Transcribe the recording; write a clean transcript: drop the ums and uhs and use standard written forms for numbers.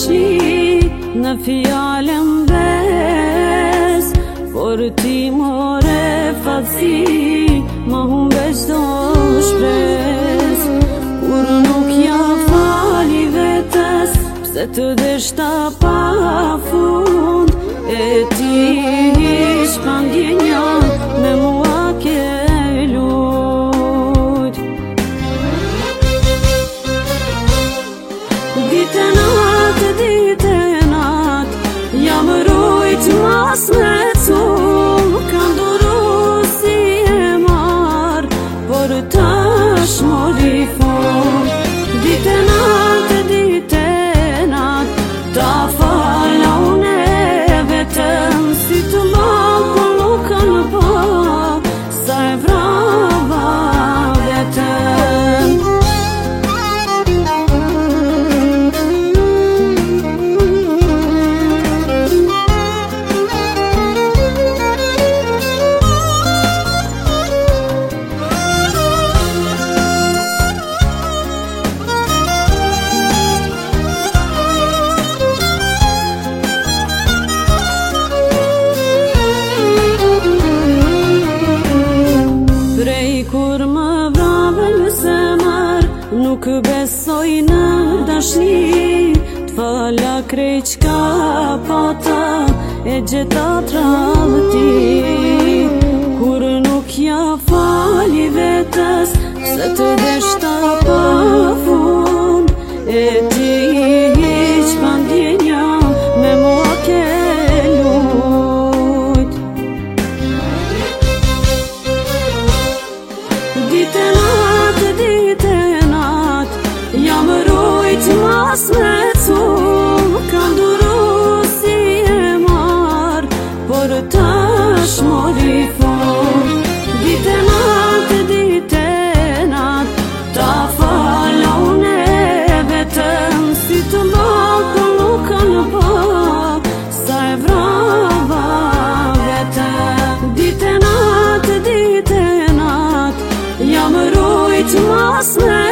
dashni në fjallën bes, por ti more fatësi, ma humbe çdo shpres. Kur nuk ja fali vetes, pse të deshta pa fund, e ti hiq pa ndjenja me mua ke lut. Dite nat, jam rujt mas me cu, kam duru si e mar, por tash mori fund. Dite nat, ta fala une vetëm, si të mal po nuk kanë pa, sa e vrava vetëm. Kur më vrave në zemër, nuk besoj në dashni, t'fala krejt qka pata, e gjeta tradhti. Kur nuk ja fali vetes, pse të deshta pa fund, e ti hiq pa ndjenja me mua ke lut. Dite nat, jam rujt mas me cu, kam duru si e mar, por tash mori fund. Dite nat, ta fala une vetëm, si të mal po nuk kanë pa, sa e vrava vetëm. Dite nat, jam rujt mas me